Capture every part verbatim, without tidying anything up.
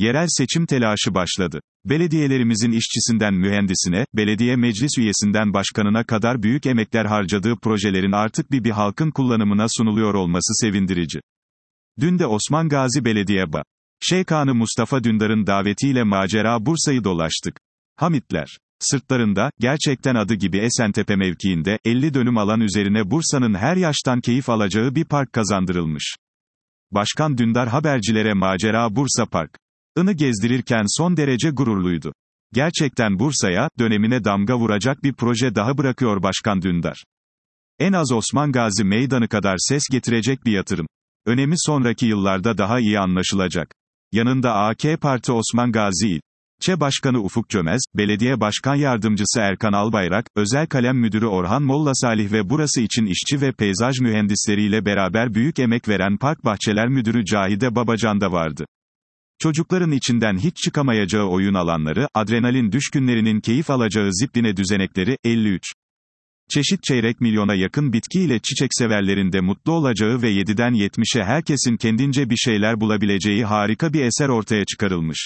Yerel seçim telaşı başladı. Belediyelerimizin işçisinden mühendisine, belediye meclis üyesinden başkanına kadar büyük emekler harcadığı projelerin artık bir bir halkın kullanımına sunuluyor olması sevindirici. Dün de Osman Gazi Belediye Ba. Şeykanı Mustafa Dündar'ın davetiyle macera Bursa'yı dolaştık. Hamitler. Sırtlarında, gerçekten adı gibi Esentepe mevkiinde, elli dönüm alan üzerine Bursa'nın her yaştan keyif alacağı bir park kazandırılmış. Başkan Dündar habercilere macera Bursa Park. I'nı gezdirirken son derece gururluydu. Gerçekten Bursa'ya, dönemine damga vuracak bir proje daha bırakıyor Başkan Dündar. En az Osman Gazi Meydanı kadar ses getirecek bir yatırım. Önemi sonraki yıllarda daha iyi anlaşılacak. Yanında A K Parti Osman Gazi İl. İlçe Başkanı Ufuk Çömez, Belediye Başkan Yardımcısı Erkan Albayrak, Özel Kalem Müdürü Orhan Mollasalih ve burası için işçi ve peyzaj mühendisleriyle beraber büyük emek veren Park Bahçeler Müdürü Cahide Babacan da vardı. Çocukların içinden hiç çıkamayacağı oyun alanları, adrenalin düşkünlerinin keyif alacağı zipline düzenekleri, elli üç çeşit çeyrek milyona yakın bitki ile çiçekseverlerin de mutlu olacağı ve yediden yetmişe herkesin kendince bir şeyler bulabileceği harika bir eser ortaya çıkarılmış.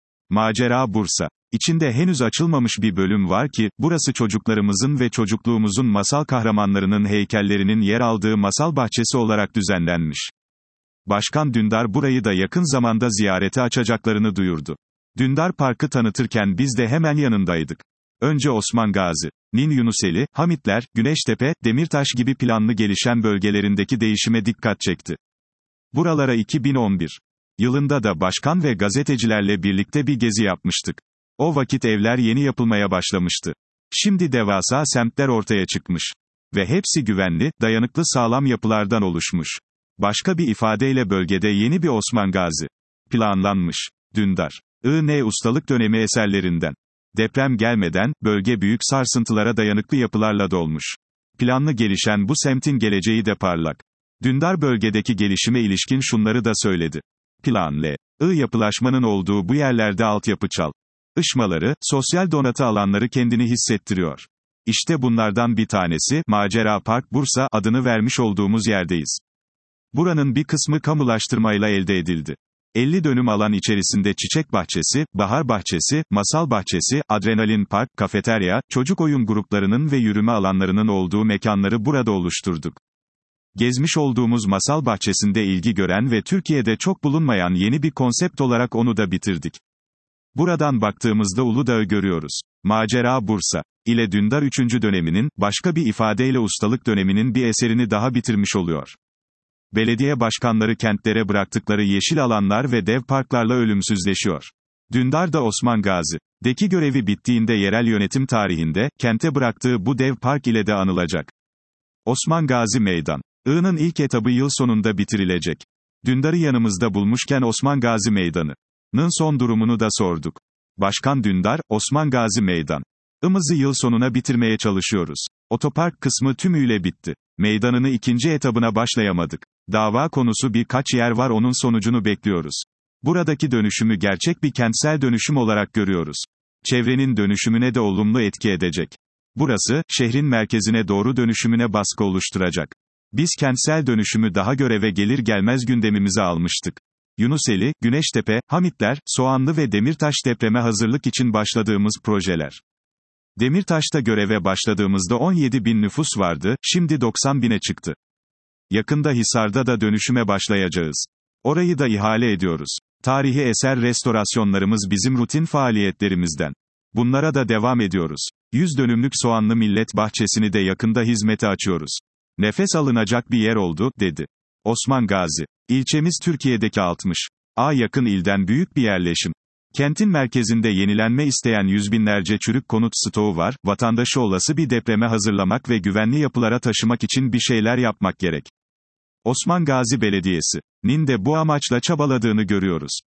Macera Bursa. İçinde henüz açılmamış bir bölüm var ki, burası çocuklarımızın ve çocukluğumuzun masal kahramanlarının heykellerinin yer aldığı masal bahçesi olarak düzenlenmiş. Başkan Dündar burayı da yakın zamanda ziyarete açacaklarını duyurdu. Dündar Park'ı tanıtırken biz de hemen yanındaydık. Önce Osman Gazi'nin Yunuseli, Hamitler, Güneştepe, Demirtaş gibi planlı gelişen bölgelerindeki değişime dikkat çekti. Buralara iki bin on bir yılında da başkan ve gazetecilerle birlikte bir gezi yapmıştık. O vakit evler yeni yapılmaya başlamıştı. Şimdi devasa semtler ortaya çıkmış. Ve hepsi güvenli, dayanıklı sağlam yapılardan oluşmuş. Başka bir ifadeyle bölgede yeni bir Osman Gazi planlanmış. Dündar. I N ustalık dönemi eserlerinden. Deprem gelmeden, bölge büyük sarsıntılara dayanıklı yapılarla dolmuş. Planlı gelişen bu semtin geleceği de parlak. Dündar bölgedeki gelişime ilişkin şunları da söyledi. Planlı, I yapılaşmanın olduğu bu yerlerde altyapı çal. Işmaları, sosyal donatı alanları kendini hissettiriyor. İşte bunlardan bir tanesi, Macera Park Bursa adını vermiş olduğumuz yerdeyiz. Buranın bir kısmı kamulaştırmayla elde edildi. elli dönüm alan içerisinde çiçek bahçesi, bahar bahçesi, masal bahçesi, adrenalin park, kafeterya, çocuk oyun gruplarının ve yürüme alanlarının olduğu mekanları burada oluşturduk. Gezmiş olduğumuz masal bahçesinde ilgi gören ve Türkiye'de çok bulunmayan yeni bir konsept olarak onu da bitirdik. Buradan baktığımızda Uludağ'ı görüyoruz. Macera Bursa ile Dündar üçüncü döneminin, başka bir ifadeyle ustalık döneminin bir eserini daha bitirmiş oluyor. Belediye başkanları kentlere bıraktıkları yeşil alanlar ve dev parklarla ölümsüzleşiyor. Dündar da Osman Gazi'deki görevi bittiğinde yerel yönetim tarihinde, kente bıraktığı bu dev park ile de anılacak. Osman Gazi Meydan. I'nın ilk etabı yıl sonunda bitirilecek. Dündar'ı yanımızda bulmuşken Osman Gazi Meydanı'nın son durumunu da sorduk. Başkan Dündar, Osman Gazi Meydan. I'mızı yıl sonuna bitirmeye çalışıyoruz. Otopark kısmı tümüyle bitti. Meydanını ikinci etabına başlayamadık. Dava konusu birkaç yer var, onun sonucunu bekliyoruz. Buradaki dönüşümü gerçek bir kentsel dönüşüm olarak görüyoruz. Çevrenin dönüşümüne de olumlu etki edecek. Burası, şehrin merkezine doğru dönüşümüne baskı oluşturacak. Biz kentsel dönüşümü daha göreve gelir gelmez gündemimize almıştık. Yunuseli, Güneştepe, Hamitler, Soğanlı ve Demirtaş depreme hazırlık için başladığımız projeler. Demirtaş'ta göreve başladığımızda on yedi bin nüfus vardı, şimdi doksan bine çıktı. Yakında Hisar'da da dönüşüme başlayacağız. Orayı da ihale ediyoruz. Tarihi eser restorasyonlarımız bizim rutin faaliyetlerimizden. Bunlara da devam ediyoruz. yüz dönümlük Soğanlı Millet Bahçesi'ni de yakında hizmete açıyoruz. Nefes alınacak bir yer oldu, dedi. Osman Gazi. İlçemiz Türkiye'deki altmış A yakın ilden büyük bir yerleşim. Kentin merkezinde yenilenme isteyen yüz binlerce çürük konut stoğu var, vatandaşı olası bir depreme hazırlamak ve güvenli yapılara taşımak için bir şeyler yapmak gerek. Osman Gazi Belediyesi'nin de bu amaçla çabaladığını görüyoruz.